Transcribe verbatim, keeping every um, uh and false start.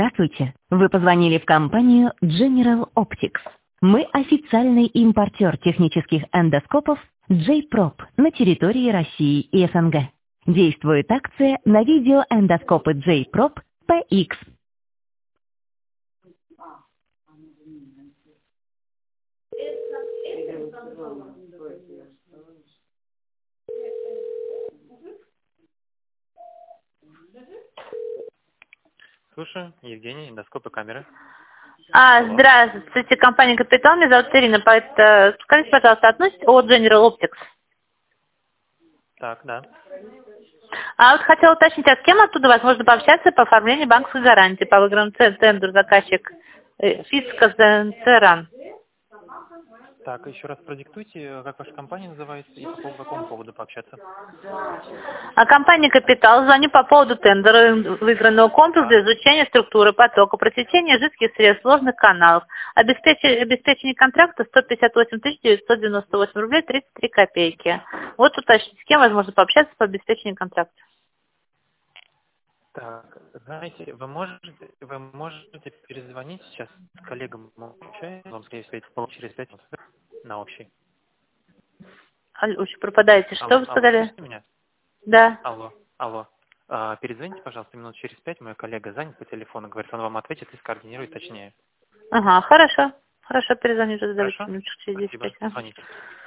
Здравствуйте. Вы позвонили в компанию General Optics. Мы официальный импортер технических эндоскопов J-Probe на территории России и СНГ. Действует акция на видеоэндоскопы J-Probe пи икс. Слушаю, Евгений, эндоскоп и камеры. А, здравствуйте, компания «Капитал», меня зовут Ирина. Поэтому, скажите, пожалуйста, относитесь от General Optics? Так, да. А вот хотела уточнить, а с кем оттуда возможно пообщаться по оформлению банковской гарантии по выигранному тендеру заказчик Фискас Церан? Так, еще раз продиктуйте, как ваша компания называется и по какому поводу пообщаться. А компания «Капитал», звоню по поводу тендера выигранного комплекса для изучения структуры потока, просечения жидких средств сложных каналов. Обеспечение, обеспечение контракта сто пятьдесят восемь тысяч девятьсот девяносто восемь рублей тридцать три копейки. Вот уточните, с кем возможно пообщаться по обеспечению контракта. Так, знаете, вы можете, вы можете перезвонить сейчас с коллегам, вам, скорее всего, через пять минут на общий. Алло, пропадаете. Что Алло, вы алло, сказали? слышите меня? Да. Алло, алло. А, перезвоните, пожалуйста, минут через пять, мой коллега занят по телефону, говорит, он вам ответит и скоординирует точнее. Ага, хорошо. Хорошо, перезвоню, Хорошо? минут через Спасибо, десять. звоните.